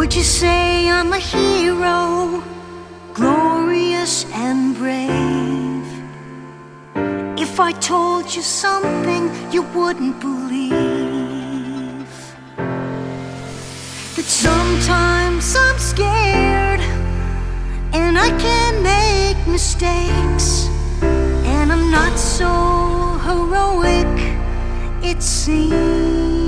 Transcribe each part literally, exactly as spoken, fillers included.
Would you say I'm a hero, glorious and brave, if I told you something you wouldn't believe? That sometimes I'm scared and I can make mistakes, and I'm not so heroic, it seems.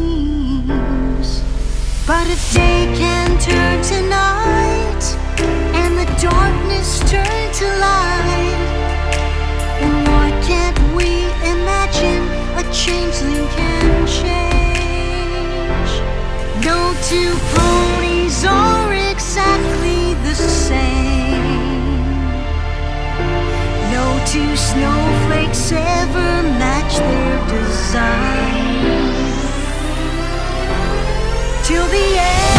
But if day can turn to night and the darkness turn to light, then why can't we imagine a changeling can change? No two ponies are exactly the same. No two snowflakes ever match their design. Till the end.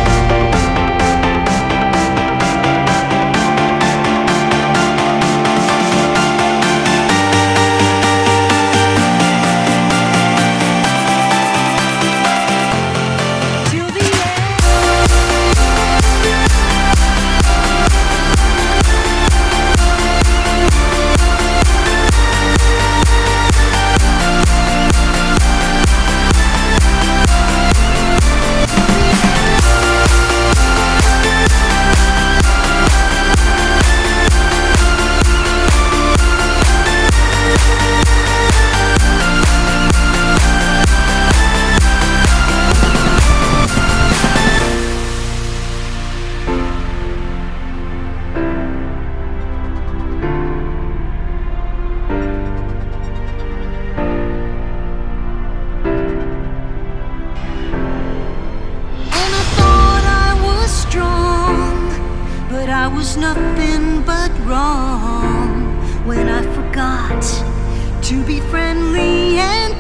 I was nothing but wrong when I forgot to be friendly and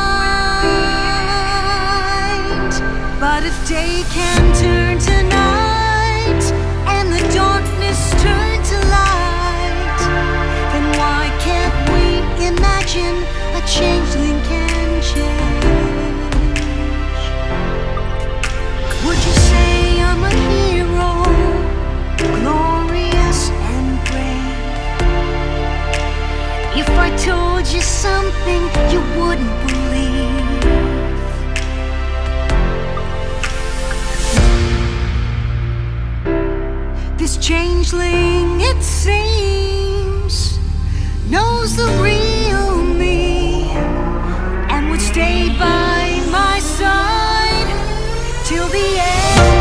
kind. But if day can turn to night and the darkness turn to light, then why can't we imagine a changeling can change? Would you say I'm a hero, glorious and brave, if I told you something you wouldn't believe? This changeling, it seems, knows the real me and would stay by my side till the end.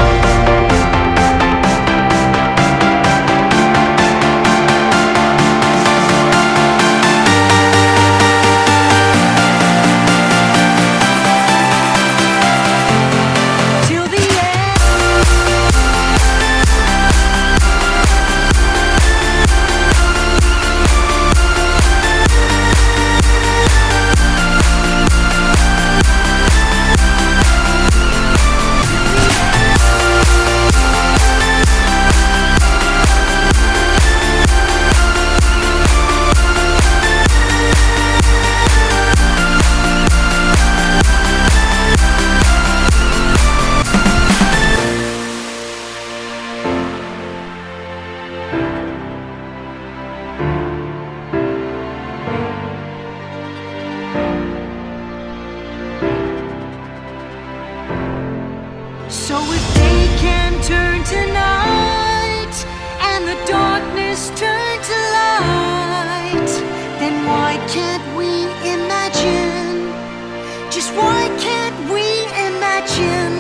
So if they can turn to night and the darkness turn to light, then why can't we imagine? Just why can't we imagine?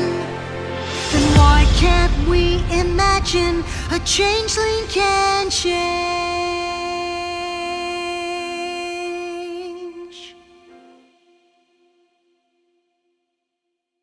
Then why can't we imagine a changeling can change?